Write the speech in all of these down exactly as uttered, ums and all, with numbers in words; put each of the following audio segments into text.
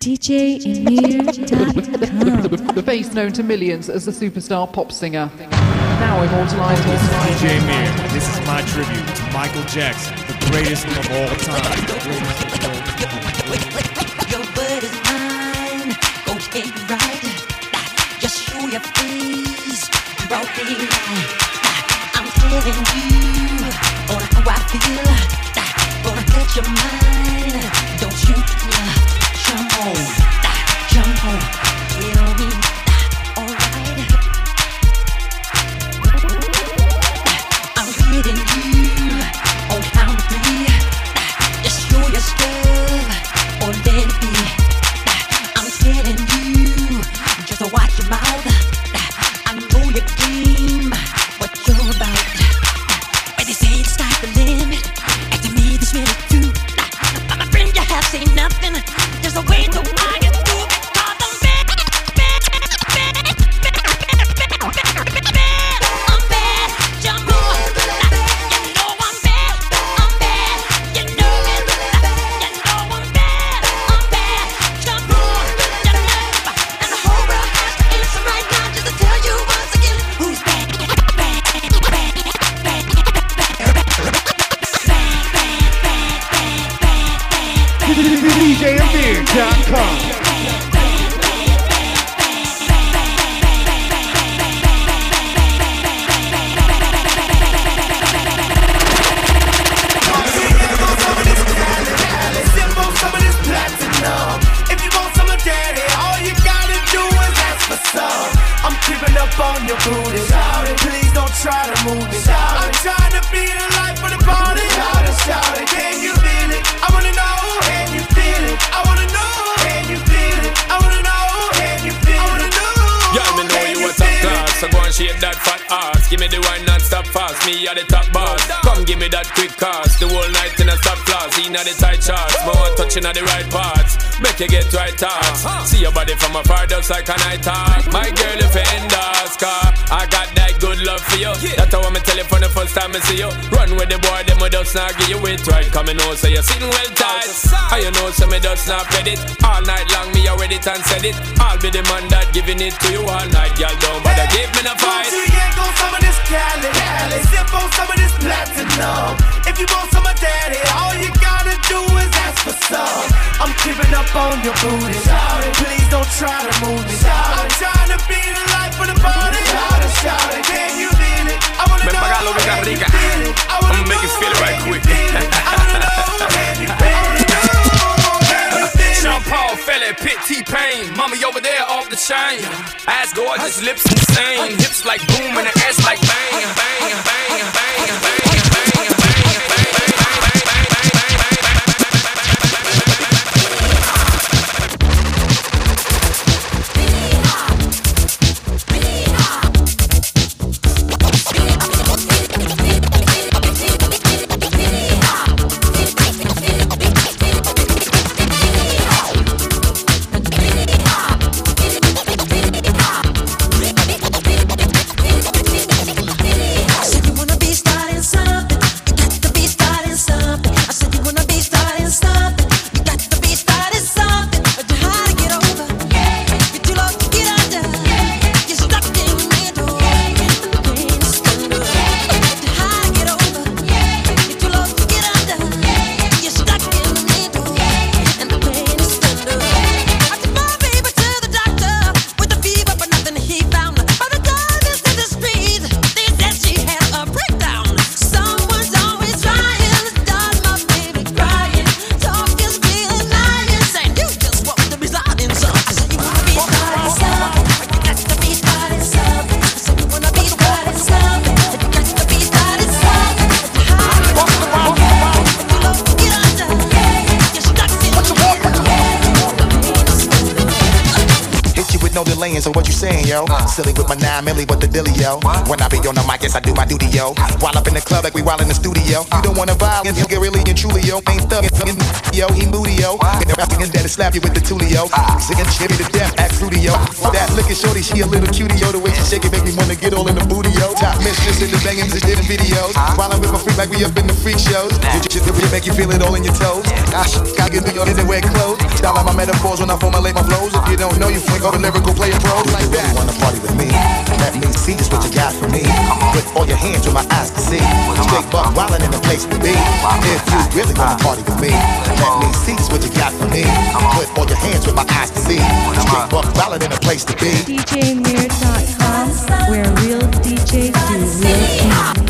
D J Emir dot com. The face known to millions as the superstar pop singer. Now immortalized. This is D J Emir. This is my tribute to Michael Jackson, the greatest of all time. Your word is mine. Go get it right. Just show your face. Broad daylight. I'm telling you on how I feel. Gonna catch your mind. Don't you feel? Jump on, jump on, get on me. Alright. I'm hitting you on count of three. Just show your stuff or let it be. I'm telling you, just watch your mouth. I know your game, what you're about. When they say the sky's the limit, and to me this minute too. But my friend, you have seen nothing. There's a way to find it through. Cause I'm bad, bad, bad, bad, bad, bad, bad. I'm bad, jump on. You know I'm bad, I'm bad. You know it, you know I'm bad, I'm bad. Jump on, you know. And the whole world has to answer right now just to tell you once again who's bad, bad, bad, bad, bad, bad, D J Emir dot com. On your booty, shout it. Please don't try to move it. Shout I'm trying to be the life of the party. Shout it, shout it. Can you feel it? I wanna know. Can you feel it? I wanna know. Can you feel it? I wanna know. Can you feel it? I wanna know. Yeah, me know you a top class, so go and shake that fat ass. Give me the wine non-stop fast, me at the top boss. Come give me that quick cast, the whole night in a stop class. In at the tight charts, more touching at the right parts. Make you get right thoughts. See your body from afar, just like a night talk. My girl, if you end us, car, I got that good love for you. That's how I'm tell you from the first time I see you. Run with the boy, them we just not give you it right. Come and know, so you're sitting well tight. And you know, so me just not fed it. All night long, me already it and said it. I'll be the man that giving it to you all night. Y'all don't bother give me no fight. Gucci ain't gon' some of this Cali. Sip on some of this platinum. If you want some of daddy, all you gotta do is ask for some. I'm keeping up on your booty. Please don't try to move me. I'm trying to be the life of the party. Shout it, shout it. Can you feel it? I wanna know. Can you feel it? I wanna I'ma make it feel it right quick. I wanna know. Can you feel it? Sean Paul, Fella, Pit, T-Pain. Mommy over there off the chain. Ass gorgeous, lips insane. Hips like boom and the ass like bang, bang, bang, bang, bang, bang. So what you saying, yo? Uh, Silly with my nine milli, what the dilly, yo? What? When I be on the mic, yes, I do my duty, yo. While up in the club like we while in the studio. Uh, you don't wanna vibe, you get really and truly, yo. Ain't thuggin', yo, he moody, yo. And the rapping that slap you with the tulio. Uh, Singing shit to death, act fruity, yo. That looking shorty, she a little cutie, yo. The way she shake it make me wanna get all in the booty, yo. Top mistress in the banging, just did in videos. Uh, While I'm with my freak like we up in the freak shows. Did you just make you feel it all in your toes? Gosh, gotta get the in the wear clothes. Style like my metaphor. pause when I formulate my flows. If you don't know, you think all the lyrical player pros like that. You wanna party with me? Let me see just what you got for me. Put all your hands where my eyes can see. Straight buck wildin' in the place to be. If you really wanna party with me, let me see just what you got for me. Put all your hands where my eyes can see. Straight buck wildin' in the place to be. D J Mir dot com, where real D Js do real things.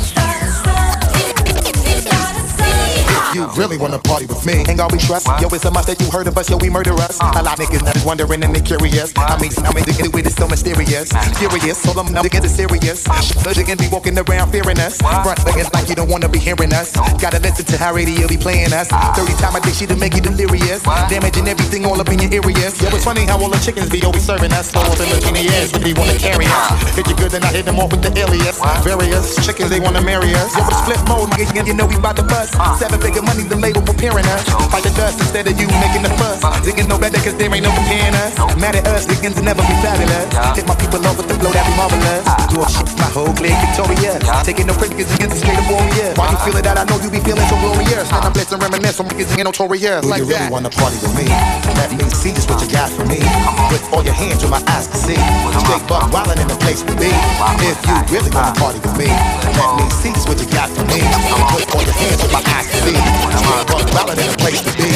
You really wanna party with me? Ain't all we trust. Yo, it's a must that you heard of us. Yo, we murder us. A lot of niggas not wondering and they curious. I mean, I mean, the way it's so mysterious. Curious, so them know to get it serious. But you can be walking around fearing us. Front looking like you don't wanna be hearing us. Gotta listen to how radio be playing us. thirty times a day, she to make you delirious. Damaging everything all up in your areas. Yo, it's funny how all the chickens be always serving us. Slow up and look in the ass, but they wanna carry us. Hit you good, then I hit them off with the alias. Various chickens, they wanna marry us. Yo, it's flip mode, nigga, you know we bout to bust. Seven figure money, the label preparing us. Fight the dust instead of you making the fuss. Niggas know better cause there ain't no comparing us. Mad at us, niggas will never be fabulous. Hit my people off with the flow that be marvelous. Do a shit, my whole clique victorious. Taking no critics against the straight up warriors. Why you feel it that I know you be feeling so glorious. And I'm blessed and reminisce from niggas ain't notorious. Like you really wanna party with me? Let me see just what you got for me. Put all your hands where my eyes can see. Straight buck wildin' in the place to be. If you really wanna party with me, let me see just what you got for me. Put all your hands where my eyes can see. Straight buck wildin' in the place to be.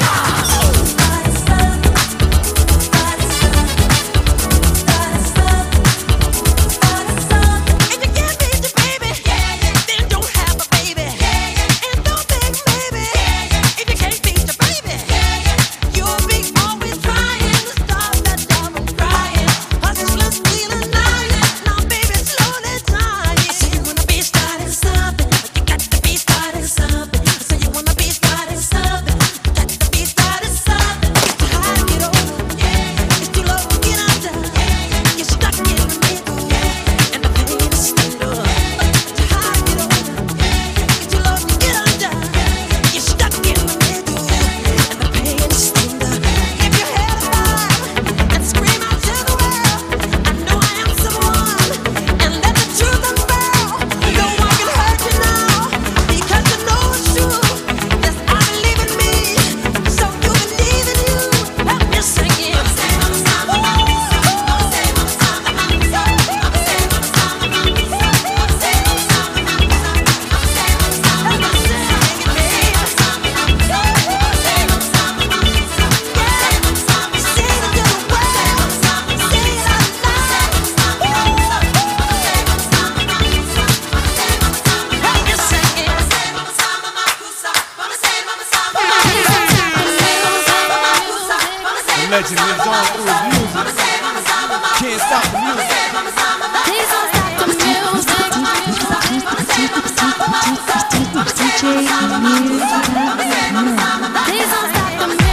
Legend lives on through his music. Can't stop the music. Please don't stop the music. D J Mir dot com. Please don't stop the music.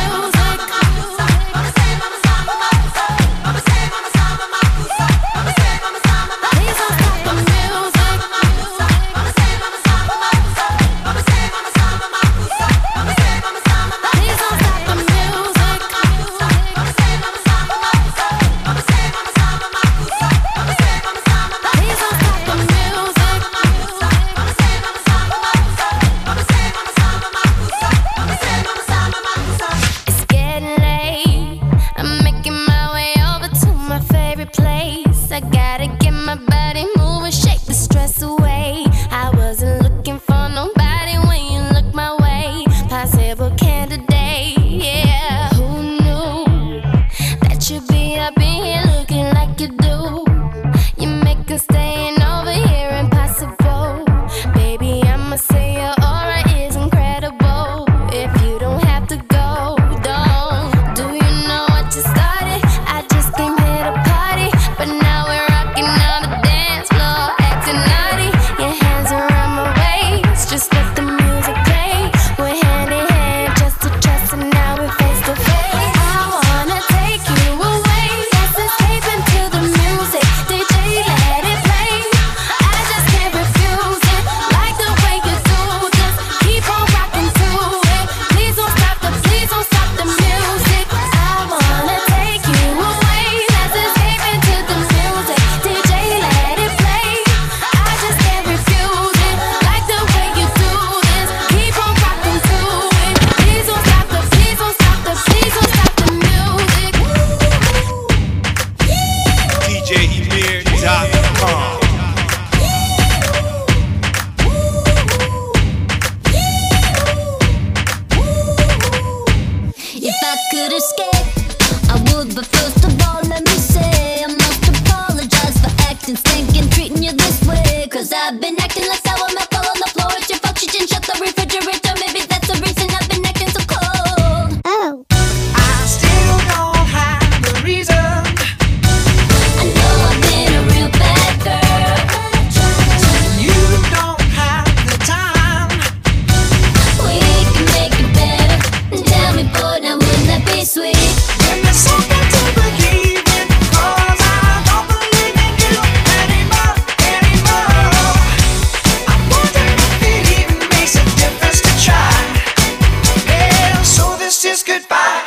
I could escape, I would, but first of all, let me say I must apologize for acting stinking, treating you this way. Cause I've been acting like sour milk all on the floor. It's your fault you didn't shut the refrigerator. Maybe that's the reason I've been acting so cold. Oh, I still don't have the reason. I know I've been a real bad girl. You don't have the time. We can make it better. Tell me, boy, now wouldn't that be sweet? Give me something to believe in, 'cause I don't believe in you anymore, anymore. I wonder if it even makes a difference to try. Yeah, so this is goodbye.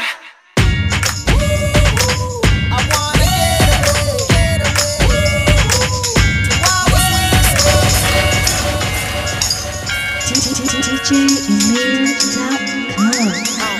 I wanna get away, get away to our D J Emir dot com.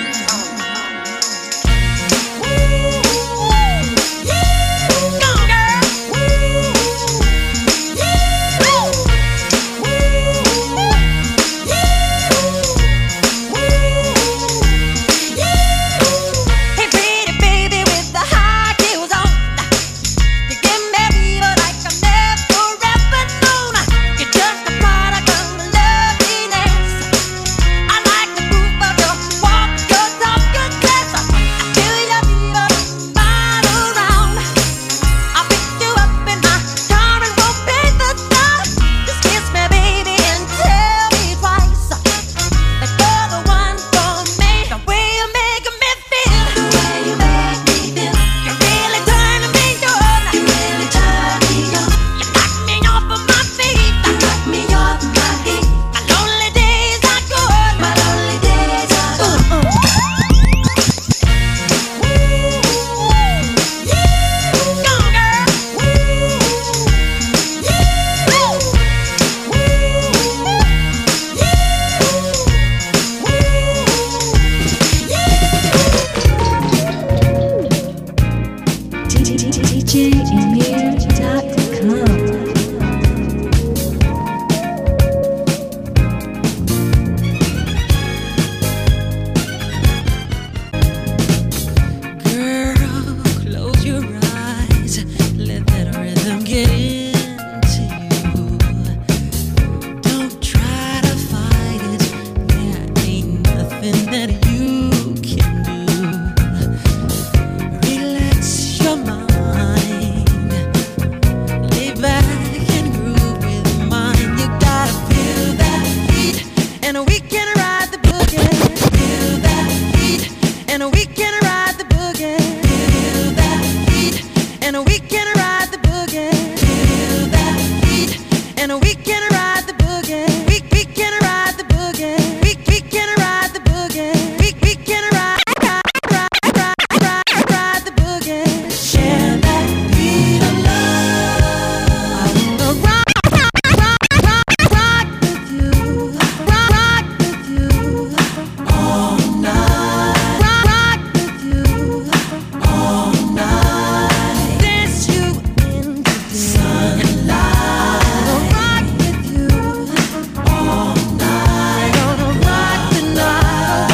Hey, pretty baby with the high heels on, you give me fever like I've never ever known. You're just a product of loveliness. I like the groove of your walk, your talk, your dress. I feel your fever right around. I'll pick you up in my car and we'll pay the toll. Just kiss me, baby, and tell me twice that you're the one for me. The way you're making me feel, the way you make me feel, you're really turning me on. You really turn me on. You knock me off of my feet. You knock me off my feet. My lonely days are good. My lonely days are good. Uh, uh. Go, girl. D J Emir dot com. Girl, close your eyes. Let that rhythm get into you. Don't try to fight it. There ain't nothing that you can do. Relax your mind. Lay back and groove with mine. You gotta feel that heat, and we can ride the boogie. Feel that heat, and we can ride the boogie. Feel that heat, and we can ride the boogie. Feel that heat, and we can ride the boogie. We we can ride the boogie. We we can ride the boogie. We we can ride ride ride ride ride ride the boogie. Share that beat of love. I wanna rock rock rock rock with you. Rock rock with you all night. Rock rock with you all night. Dance you into the sunlight. Gonna rock with you all night. Gonna rock the night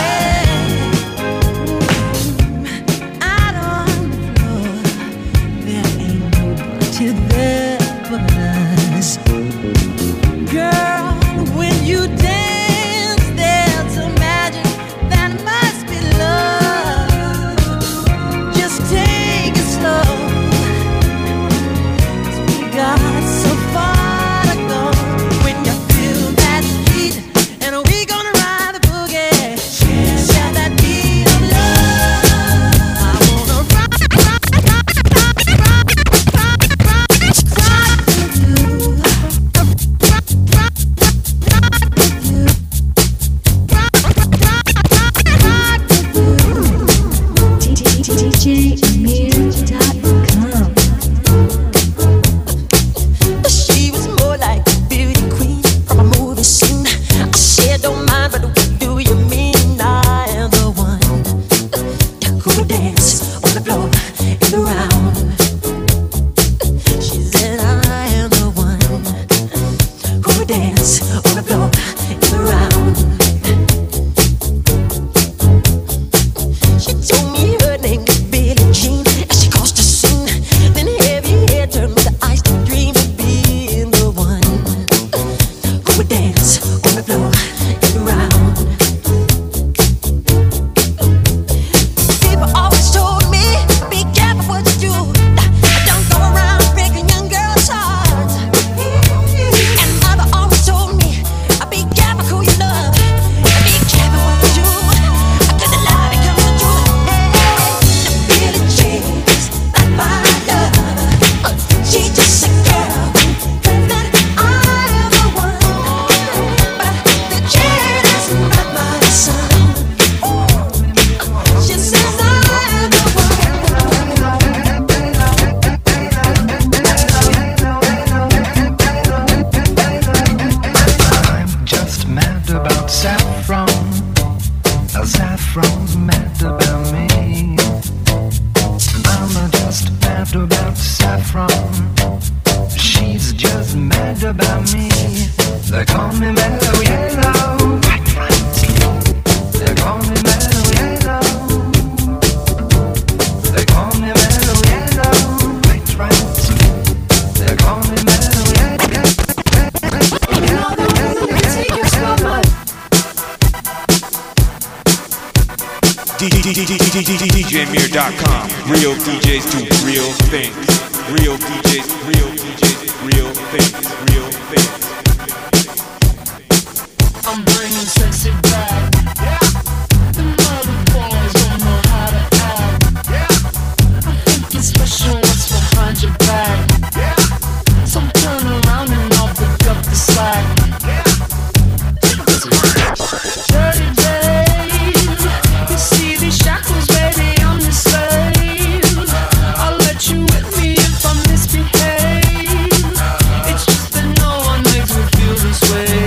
away. Out on the floor, there ain't nobody there but us. Girl, when you dance, there's a magic that must be love. Just take it slow, 'cause we got so far to go. When you feel that heat, and we gonna ride the boogie. Share that beat of love. I wanna rock, rock, rock, rock, rock, rock, rock, rock with you. Rock, rock, rock, rock with you. Rock, rock, rock, rock with you. D J Emir dot com. She was more like a beauty queen from a movie scene. I said, don't mind, but what do you mean? I am the one who would dance on the floor and around. She said, I am the one who would dance on the floor and around. She told D J Mir dot com. Real D Js do real things. Real D Js, real D Js, real things. Real things. I'm bringing sexy back. The mother boys don't know how to act. I think it's special what's behind your back. So turn around and I'll pick up the slack. Dirty babe, you see these shackles, baby, I'm the slave. I'll let you with me if I misbehave. It's just that no one makes me feel this way.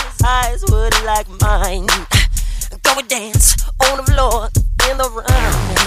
Like mine, go and dance on the floor in the round.